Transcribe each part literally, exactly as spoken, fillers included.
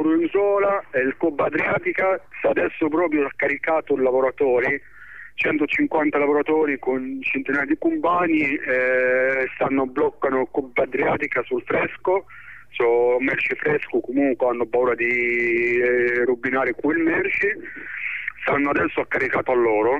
Furunzola e il Cobba Adriatica adesso proprio ha caricato lavoratori, centocinquanta lavoratori con centinaia di cumbani, eh, stanno bloccano Cobba Adriatica sul fresco, so merci fresco, comunque hanno paura di eh, rubinare quel merci, stanno adesso ha caricato a loro.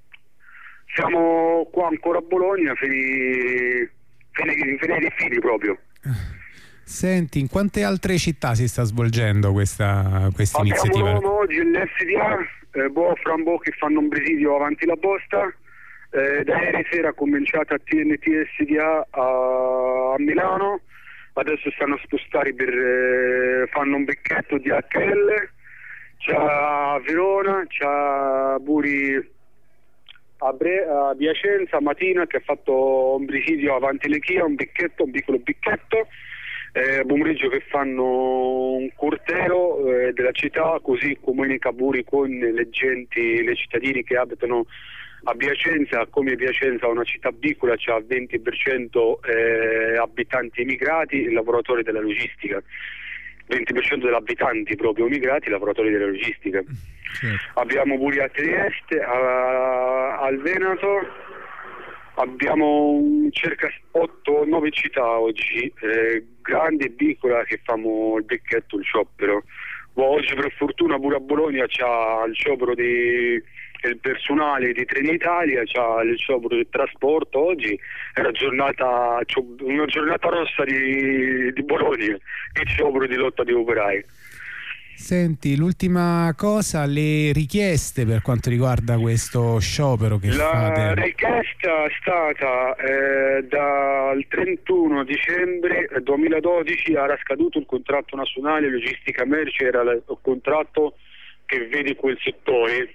Siamo qua ancora a Bologna, fini, fini, fini di fili proprio. Senti, in quante altre città si sta svolgendo questa, questa iniziativa? Abbiamo oggi l'S D A, eh, Bo, Frambo che fanno un presidio avanti la posta, eh, da ieri sera ha cominciato a T N T S D A a, a Milano, adesso stanno a spostare per eh, fanno un becchetto di H L, c'ha a Verona, c'ha Buri a, Bre- a Piacenza, Matina che ha fatto un presidio avanti le Chia, un becchetto, un piccolo becchetto. Eh, pomeriggio che fanno un corteo eh, della città, così comunica Buri con le genti, le cittadini che abitano a Piacenza. Come Piacenza è una città piccola, c'ha venti per cento eh, abitanti immigrati, lavoratori della logistica, venti per cento degli abitanti proprio immigrati, lavoratori della logistica. Certo. Abbiamo pure a Trieste, a, al Veneto. Abbiamo circa otto nove città oggi, eh, grandi e piccole, che fanno il becchetto, il sciopero. Oggi per fortuna pure a Bologna c'ha il sciopero del personale di Trenitalia, c'ha il sciopero del trasporto. Oggi è una giornata, una giornata rossa di, di Bologna, il sciopero di lotta di operai. Senti, l'ultima cosa, le richieste per quanto riguarda questo sciopero che la fate. La richiesta è stata eh, dal trentuno dicembre duemiladodici, era scaduto il contratto nazionale logistica merci, era il contratto che vede quel settore,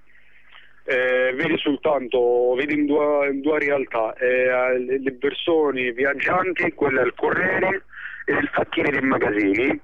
eh, vedi soltanto, vedi in due, in due realtà, eh, le, le persone viaggianti, quella del corriere e il facchino dei magazzini.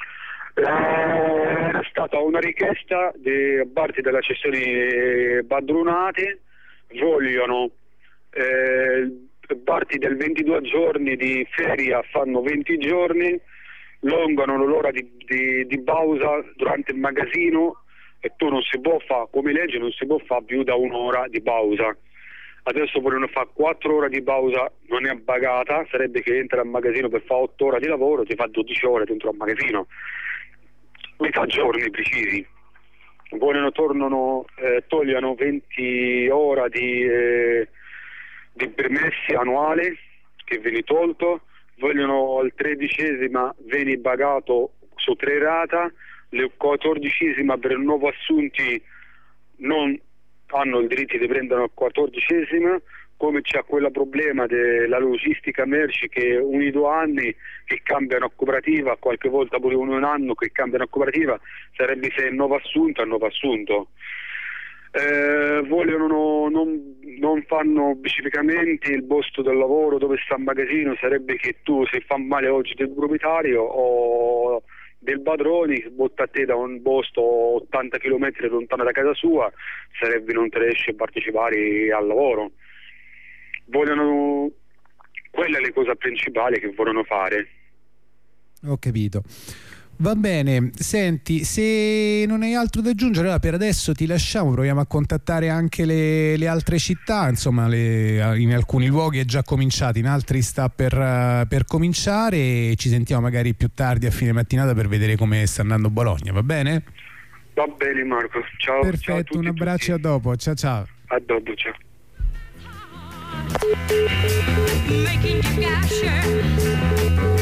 Era stata una richiesta da parte della gestione padronate, vogliono eh, parti del ventidue giorni di feria fanno venti giorni, allungano l'ora di, di, di pausa durante il magazzino e tu non si può fare, come legge non si può fare più da un'ora di pausa. Adesso vogliono fare quattro ore di pausa, non è pagata, sarebbe che entra al magazzino per fare otto ore di lavoro, ti fa dodici ore dentro al magazzino, metà giorni precisi. Vogliono, tornano, eh, togliano venti ore di, eh, di permessi annuali che viene tolto, vogliono al tredicesima viene pagato su tre rata, le quattordicesima per i nuovi assunti non hanno il diritto di prendere la quattordicesima. Come c'è quel problema della logistica merci che ogni due anni che cambiano cooperativa, qualche volta pure un anno che cambiano cooperativa, sarebbe se è nuovo assunto è nuovo assunto. Eh, vogliono, non, non fanno specificamente il posto del lavoro dove sta il magazzino, sarebbe che tu se fa male oggi del proprietario o del padrone, botta a te da un posto ottanta chilometri lontano da casa sua, sarebbe non te riesci a partecipare al lavoro. Vogliono, quella è la cosa principale che vogliono fare. Ho capito. Va bene, senti, se non hai altro da aggiungere, allora per adesso ti lasciamo, proviamo a contattare anche le, le altre città, insomma le, in alcuni luoghi è già cominciato, in altri sta per, per cominciare, e ci sentiamo magari più tardi a fine mattinata per vedere come sta andando Bologna, va bene? Va bene Marco, ciao. Perfetto, ciao a tutti, un abbraccio, tutti. A dopo, ciao ciao. A dopo, ciao. Making you gasher.